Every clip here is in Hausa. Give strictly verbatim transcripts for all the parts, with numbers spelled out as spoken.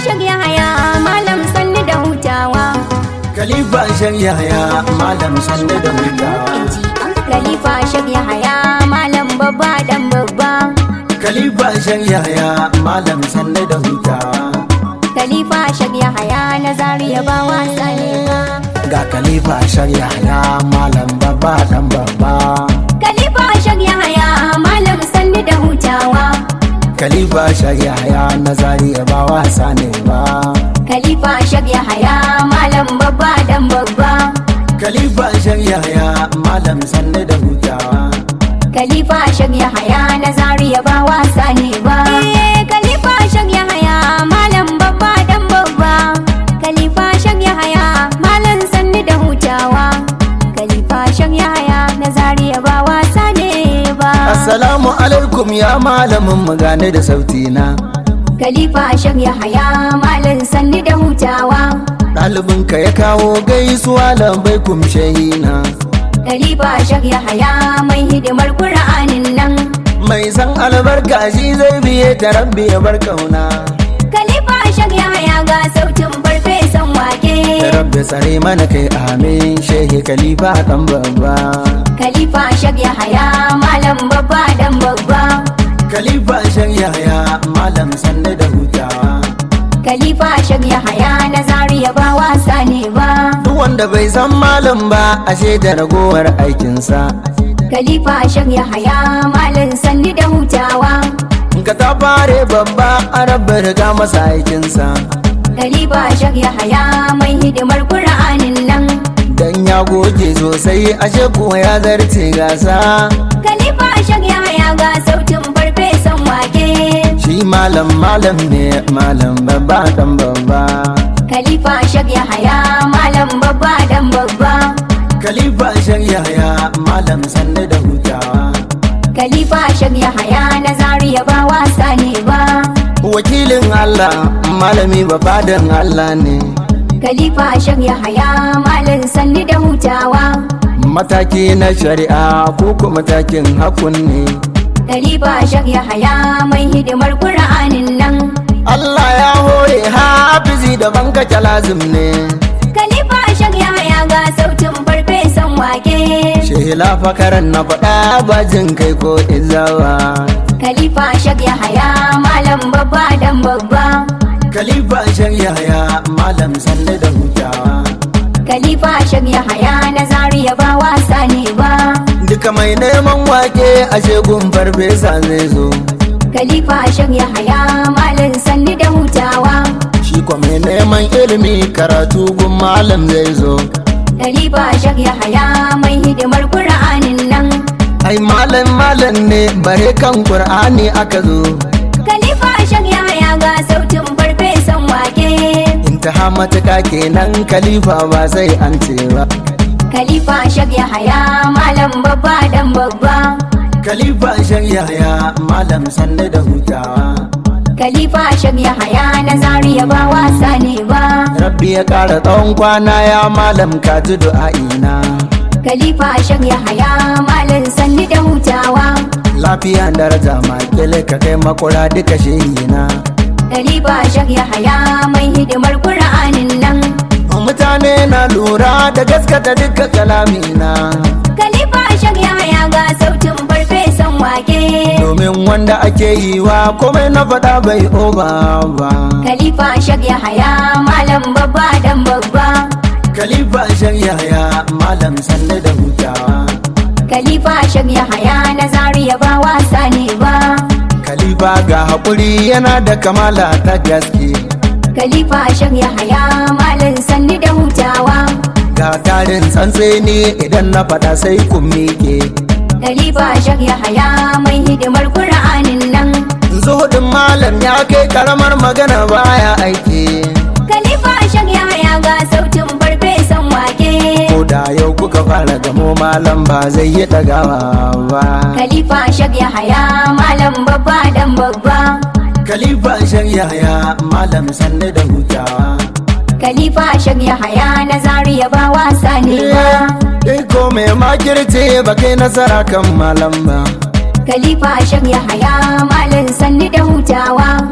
Shag Yahaya malam sanni da hutawa. Khalifa Shag Yahaya malam sanni da hutawa. Khalifa Shag Yahaya malam babba dan babba. Khalifa Shag Yahaya malam sanni da hutawa. Khalifa Shag Yahaya na Zaria ba wasa ne ba. Ga Khalifa Shag Yahaya malam babba dan babba. Khalifa Shag Yahaya malam sanni da hutawa. Khalifa Shag Yahaya na Zaria ba wasa ne ba. Khalifa Shag Yahaya malam babba dan babba. Khalifa Shag Yahaya malam sanni da hutawa. Khalifa Shag Yahaya na Zaria ba wasa ne ba. Khalifa Shag Yahaya malam babba dan babba. Khalifa Shag Yahaya malam sanni da hutawa. Khalifa Shag Yahaya na Zaria ba wasa ne ba. Assalamu alaikum ya malamin mu gane da sauti na. Khalifa Shag Yahaya malam sanni da hutawa. Ɗalibinka ya kawo gaisuwa lambai kumshehina. Khalifa Shag Yahaya mai hidimar Qur'anin nan. Mai san albarka shi zai biye ta rabbi ya bar kauna. Khalifa Shag Yahaya ga sautin farfesan wake. Rabbi tsare mana kai amin shehi Khalifa dan babba. Khalifa Shag Yahaya malam babba dan babba. Khalifa Shag Yahaya malam sanne da hutawa. Khalifa Shag Yahaya na Zaria ba wasa ne ba. Duk wanda bai san malam ba ashe da ragowar aikinsa. Khalifa Shag Yahaya malam sanni da hutawa. Ka ta fare babba a rabbi riga masa aikinsa. Khalifa Shag Yahaya mai hidimar Qur'anin nan. Dan ya goge sosai ashe kuwa ya zarce gasa. Khalifa Shag Yahaya ga sautin farfesan wake. Shi malam malam ne malam babba dan babba. Khalifa Shag Yahaya malam babba dan babba. Khalifa Shag Yahaya malam sanne da hutawa. Khalifa Shag Yahaya na Zaria ba wasa ne ba. Wakilin Allah malami ba fadan Allah ne. Khalifa Shag Yahaya malam sanni da hutawa. Mataki na shari'a ko kuma matakin hakun ne. Khalifa Shag Yahaya mai hidimar Qur'anin nan. Allah ya hore hafizi da banka lazim ne. Khalifa Shag Yahaya ga sautin farfesan wake. Shehila fakaran na faɗa bajin kai ko izawa. Khalifa Shag Yahaya malam babba dan babba. Khalifa Shag Yahaya malam sanne da hutawa. Khalifa Shag Yahaya na Zaria ba wasa ne ba. Duka mai neman wake a shegun farfesa zai zo. Khalifa Shag Yahaya malam sanni da hutawa. Shi kwa mai neman ilimi karatu gun malam zai zo. Khalifa Shag Yahaya mai hidimar Qur'anin nan. Ai malam malam ne bare kan Qur'ani aka zo. Khalifa Shag Yahaya ga sautin farfesan wake. Intaha matuka kenan Khalifa ba sai an ce ba. Khalifa Shag Yahaya malam babba dan babba. Khalifa Shag Yahaya malam sanne da hutawa. Khalifa Shag Yahaya na Zaria ba wasa ne ba. Rabbi ya ƙara tsawon kwana ya malam ka ji du'a'ina. Khalifa Shag Yahaya malam sanni da hutawa. Lafiya daraja makile ka kai makura duka shehina. Khalifa Shag Yahaya mai hidimar Qur'anin nan. Mutane na lura da gaskata duka kalamina. Khalifa Shag Yahaya ga sautin farfesan wake. Domin wanda ake yi wa komai na faɗa bai oba ba. Khalifa Shag Yahaya malam babba dan babba. Khalifa Shag Yahaya malam sanne da hutawa. Khalifa Shag Yahaya na Zaria ba wasa ne ba. Khalifa ga haƙuri yana da kamala ta gaske. Khalifa Shag Yahaya malam sanni da hutawa. Ga tarin tsantseni idan na faɗa sai kun miƙe. Khalifa Shag Yahaya mai hidimar Qur'anin nan. Zuhudin malam ya kai karamar magana baya aiki. Khalifa Shag Yahaya ga sautin farfesan wake. Ko da yau kuka fara gamo malam ba zai yi ɗagawa ba. Khalifa Shag Yahaya malam babba dan babba. Khalifa Shag Yahaya malam sanne da hutawa. Khalifa Shag Yahaya na Zaria ba wasa ne ba. Iko mai makirce ba kai nasara kan malam ba. Khalifa Shag Yahaya malam sanni da hutawa.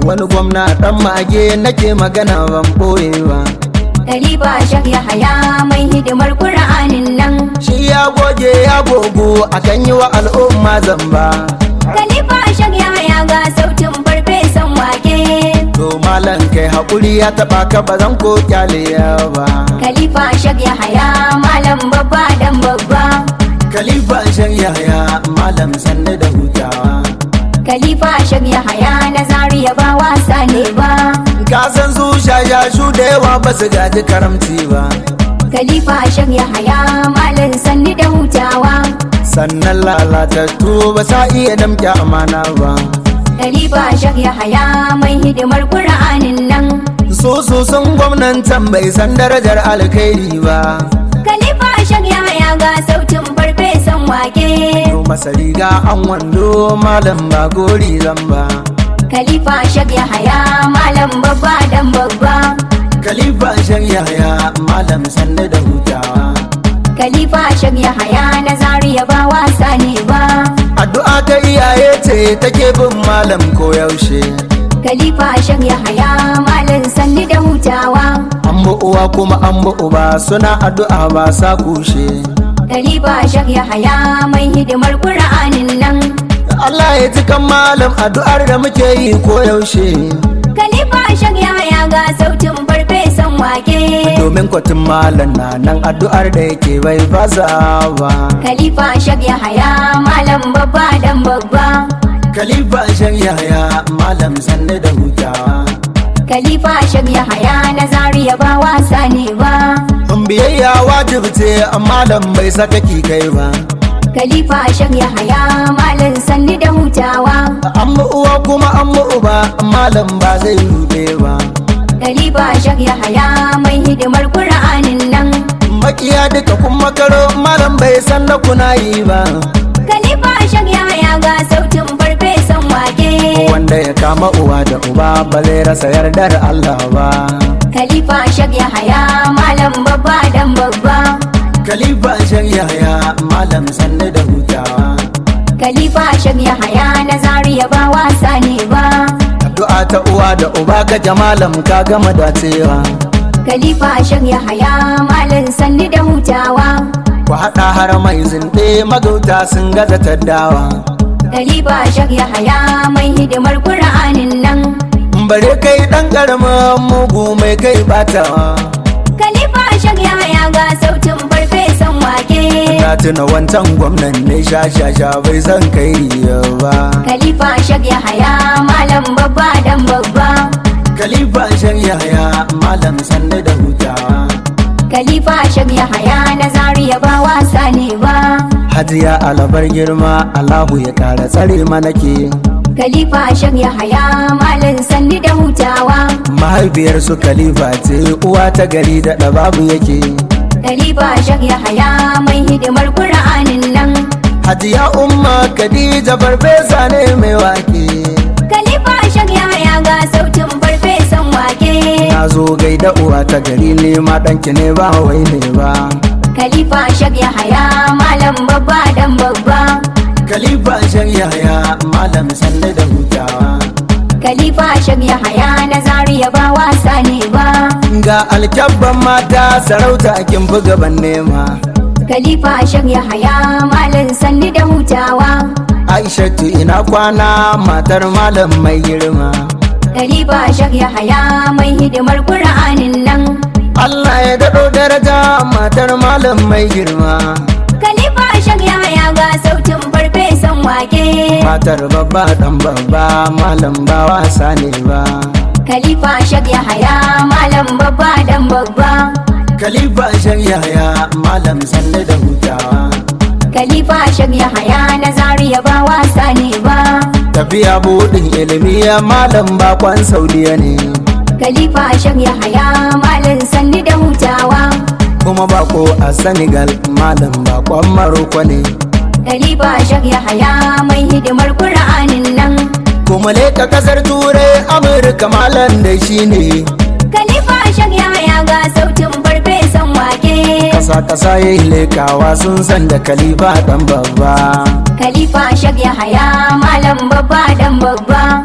wani gwamna dan mage nake magana ban boye ba. Khalifa Shak Yahaya mai hidimar Qur'anin nan. Shi ya goge ya gogo akan yi wa al'umma zamba. Khalifa Shak Yahaya ga sautin farfesan wake. To malam kai haƙuri ya taɓa ka ba zan ko kyale ba. Khalifa Shak Yahaya malam babba dan babba. Khalifa Shak Yahaya malam sanne da hutawa. Khalifa Shak Yahaya na Zaria ba wasa ne ba. Ka san su shashashu da yawa ba su gaji karamci ba. Khalifa Shak Yahaya malam sanni da hutawa. Sannan lalatattu ba sa iya damƙe amana ba. Khalifa Shak Yahaya mai hidimar Qur'anin nan. So so sun gwamnatin bai san darajar alkhairi ba. Khalifa Shak Yahaya ga sautin farfesan wake. To masa riga an wando malam ba gori zamba. Khalifa Shak Yahaya malam babba dan babba. Khalifa Shak Yahaya malam sanne da hutawa. Khalifa Shak Yahaya na Zaria ba wasa ne ba. Addu'a ta iyaye ce take bin malam koyaushe. Khalifa Shak Yahaya malam sanni da hutawa. An bu uwa kuma an bu uba suna addu'a ba sa kushe. Khalifa Shak Yahaya mai hidimar Qur'anin nan. Allah ya ji kan malam addu'ar da muke yi koyaushe. Khalifa Shak Yahaya ga sautin farfesan wake. Domin kwatin malam na nan addu'ar da yake bai baza ba. Khalifa Shak Yahaya malam babba dan babba. Khalifa Shak Yahaya malam sanne da hutawa. Khalifa Shak Yahaya na Zaria ba wasa ne ba. Biyayya wajibi ce malam bai saka ki kai ba. Khalifa Shak Yahaya malam sanni da hutawa. An uwa kuma an uba malam ba zai rube ba. Khalifa Shak Yahaya mai hidimar Qur'anin nan. Makiya duka kun makaro malam bai san na kuna yi ba. Khalifa Shak Yahaya ga sautin farfesan wake. Wanda ya kama uwa da uba ba zai rasa yardar Allah ba. Khalifa Shak Yahaya malam babba dan babba. Khalifa Shak Yahaya malam sanne da hutawa. Khalifa Shak Yahaya na Zaria ba wasa ne ba. Addu'a ta uwa da uba ka malam ka gama dacewa. Khalifa Shak Yahaya malam sanni da hutawa. Ku haɗa har mai zinde magauta sun gaza taddawa. Khalifa Shak Yahaya mai hidimar Qur'anin nan. Bare kai ɗan ƙaramin mugu mai kai batawa. Khalifa Shak Yahaya ga sautin farfesan wake. Na tuna wancan gwamnan ne sha-sha-sha bai san kai ba. Khalifa Shak Yahaya malam babba dan babba. Khalifa Shak Yahaya malam sanne da hutawa. Khalifa Shak Yahaya na Zaria ba wasa ne ba. Hajiya alabar girma Allahu ya kara tsare mana ke. Khalifa Shak Yahaya malam sanni da hutawa. Mahaifiyar su Khalifa ce uwa ta gari da babu yake. Khalifa Shak Yahaya mai hidimar Qur'anin nan. Hajiya Umma Khadija farfesa ne mai wake. Khalifa Shak Yahaya ga sautin farfesan wake. Na zo gaida uwa ta gari ne ma ɗanki ne ba wai ne ba. Khalifa Shak Yahaya malam babba dan babba. Khalifa Shak Yahaya malam sanne da hutawa. Khalifa Shak Yahaya na Zaria ba wasa ne ba. Ga alkyabban mata sarauta kin fi gaban nema. Khalifa Shak Yahaya malam sanni da hutawa. Aishatu ina kwana matar malam mai girma. Khalifa Shak Yahaya mai hidimar Qur'anin nan. Allah ya daɗo daraja matar malam mai girma. Khalifa Shak Yahaya ga sautin farfesan wake. Matar babba dan babba malam ba wasa ne ba. Khalifa Shak Yahaya malam babba dan babba. Khalifa Shak Yahaya malam sanne da hutawa. Khalifa Shak Yahaya na Zaria ba wasa ne ba. Tafiya buɗin ilimi malam bakon Saudiya ne. Khalifa Shak Yahaya malam sanni da hutawa. Kuma bako a Senegal malam bakon Maroko ne. Khalifa Shak Yahaya mai hidimar Qur'anin nan. Kuma leka kasar Turai Amurka malam da shi ne. Khalifa Shak Yahaya ga sautin farfesan wake. Kasa kasa yayi lekawa sun san da Khalifa dan babba. Khalifa Shak Yahaya malam babba dan babba.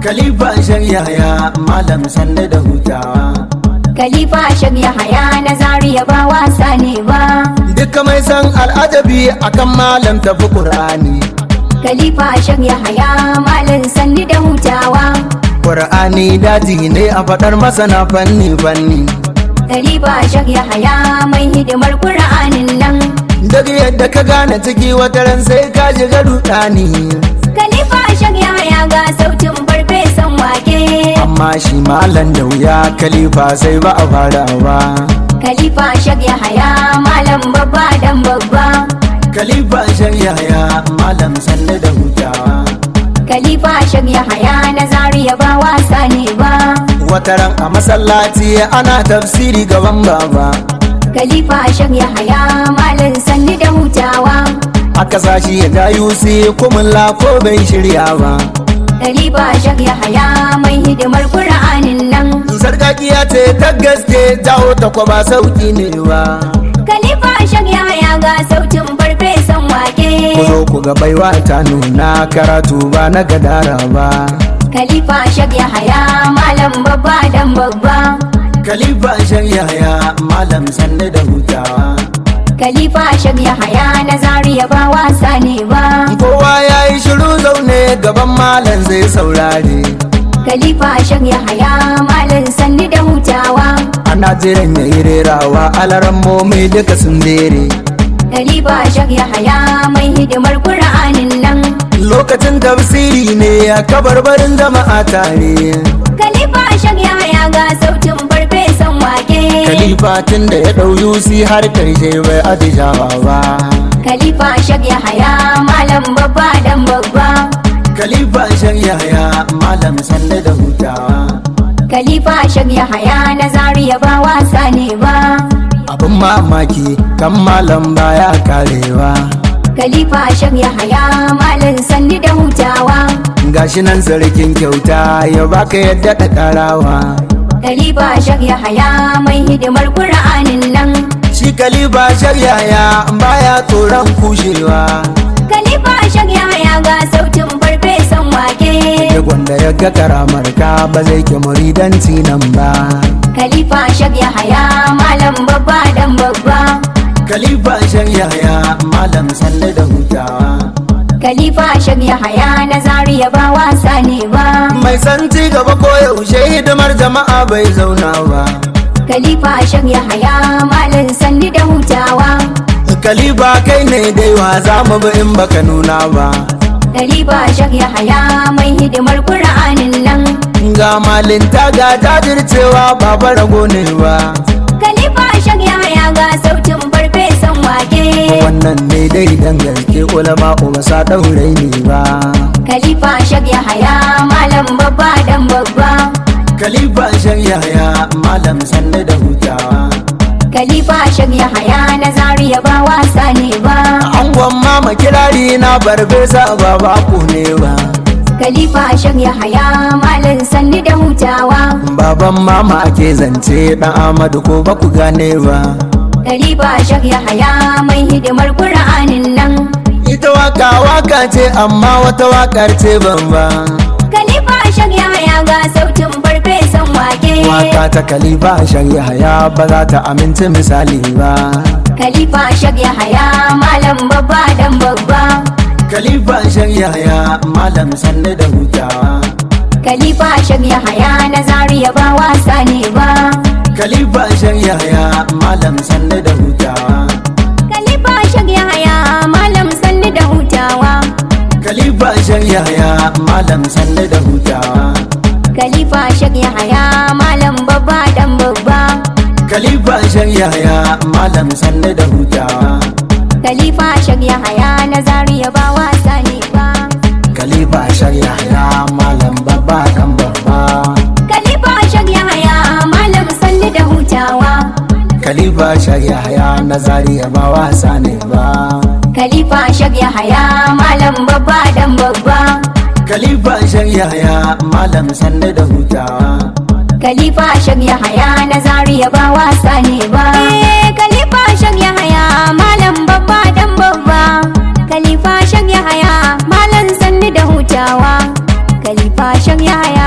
Khalifa Shag Yahaya malam sanne da hutawa. Khalifa Shag Yahaya na Zaria ba wasa ne ba. Duka mai san al'ajabi akan malam tafi Qur'ani. Khalifa Shag Yahaya malam sanne da hutawa. Qur'ani daji ne a faɗar masana fanni fanni. Khalifa Shag Yahaya mai hidimar Qur'anin nan. Daga yadda ka gane ciki wata ran sai ka shiga rudani. Khalifa Shag Yahaya ga sautin farfesan wake. Amma shi malam da wuya Khalifa sai ba a fara ba. Khalifa Shag Yahaya malam babba dan babba. Khalifa Shag Yahaya malam sanne da hutawa. Khalifa Shag Yahaya na Zaria ba wasa ne ba. Wata ran a masallaci ana tafsiri gaban baba. Khalifa Shag Yahaya malam sanne da hutawa. Aka sashi ya ja yusi kumulla ko bai shirya ba. Khalifa Shag Yahaya mai hidimar Qur'anin nan. Sarkakiya ce ta gaske jawo ta kwaba sauki ne ba. Khalifa Shag Yahaya ga sautin farfesan wake. Ku zo ku ga baiwa ta nuna karatu ba na gadara ba. Khalifa Shag Yahaya malam babba dan babba. Khalifa Shag Yahaya malam sanne da hutawa. Khalifa Shag Yahaya na Zaria ba wasa ne ba. Kowa ya yi shiru zaune gaban malam zai saurare. Khalifa Shag Yahaya malam sanne da hutawa. Ana jiran ya yi rerawa alaran momi duka sun dere. Khalifa Shag Yahaya mai hidimar Qur'anin nan. Lokacin tafsiri ne ya kabarbarin jama'a tare. Khalifa Shag Yahaya ga sautin farfesan wake. Khalifa tun da ya ɗau yusi har karshe bai atishawa ba. Khalifa Shag Yahaya malam babba dan babba. Khalifa Shag Yahaya malam sanne da hutawa. Khalifa Shag Yahaya na Zaria ba wasa ne ba. Abin mamaki kan malam baya karewa. Khalifa Shag Yahaya malam sanne da hutawa. Gashi nan sarkin kyauta ya baka yadda da karawa. Khalifa Shag Yahaya mai hidimar Qur'anin nan. Shi Khalifa Shag Yahaya baya tsoron kushewa. Khalifa Shag Yahaya ga sautin farfesan wake. Duk wanda ya ga karamar ka ba zai ki muridanci nan ba. Khalifa Shag Yahaya malam babba dan babba. Khalifa Shag Yahaya malam sanne da hutawa. Khalifa Shag Yahaya na Zaria ba wasa ne ba. Mai san ci gaba ko yaushe hidimar jama'a bai zauna ba. Khalifa Shag Yahaya malam sanne da hutawa. Khalifa kai ne dai wa za mu bi in baka nuna ba. Khalifa Shag Yahaya mai hidimar Qur'anin nan. Ga malinta ga jajircewa ba rago ne ba. Khalifa Shag Yahaya ga sautin farfesan wake. Wannan ne dai dan gaske ulama ba sa daure ni ba. Khalifa Shag Yahaya malam babba dan babba. Khalifa Shag Yahaya malam sanne da hutawa. Khalifa Shag Yahaya na Zaria ba wasa ne ba. Angon mama kirari na barbesa ba ba ku ne ba. Khalifa Shag Yahaya malam sanne da hutawa. Baban mama ake zance dan Ahmadu ko ba ku gane ba. Khalifa Shag Yahaya mai hidimar Qur'anin nan. Ita waka waka ce amma wata wakar ce ban ba. Khalifa Shag Yahaya ga sautin farfesan wake. Waka ta Khalifa Shag Yahaya ba za ta amince misali ba. Khalifa Shag Yahaya malam babba dan babba. Khalifa Shag Yahaya malam sanne da hutawa. Khalifa Shag Yahaya na Zaria ba wasa ne ba. Khalifa Shag Yahaya malam sanne da hutawa. Khalifa Shag Yahaya malam sanne da hutawa. Khalifa Shag Yahaya malam sanne da hutawa. Khalifa Shag Yahaya malam babba dan babba. Khalifa Shag Yahaya malam sanne da hutawa. Khalifa Shag Yahaya na Zaria ba wasa ne ba. Khalifa Shag Yahaya malam babba dan babba. Khalifa Shag Yahaya malam sanne da hutawa. Khalifa Shag Yahaya na Zaria ba wasa ne ba. Khalifa Shag Yahaya malam babba dan babba. Khalifa Shag Yahaya malam sanne da hutawa. Khalifa Shag Yahaya na Zaria ba wasa ne ba. Khalifa Shag Yahaya malam babba dan babba. Khalifa Shag Yahaya malam sanne da hutawa. Khalifa Shag Yahaya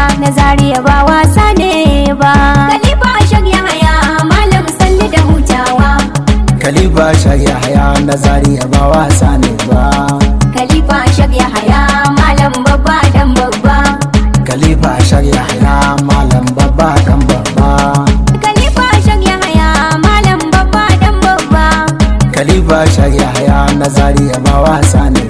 ne ba. Khalifa Shag Yahaya malam sanni da hutawa. Khalifa Shag Yahaya na Zaria ba wasa ne ba. Khalifa Shag Yahaya malam babba dan babba. Khalifa Shag Yahaya malam babba dan babba. Khalifa Shag Yahaya malam babba dan babba. Khalifa Shag Yahaya na Zaria ba wasa ne